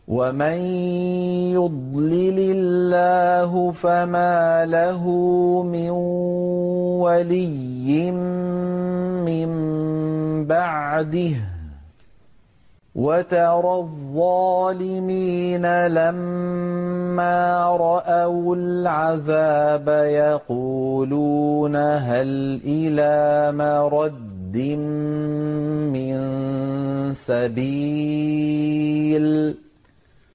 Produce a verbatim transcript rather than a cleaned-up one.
ومن يضلل الله فما له من ولي من بعده وترى الظالمين لما رأوا العذاب يقولون هل إلى مرد من سبيل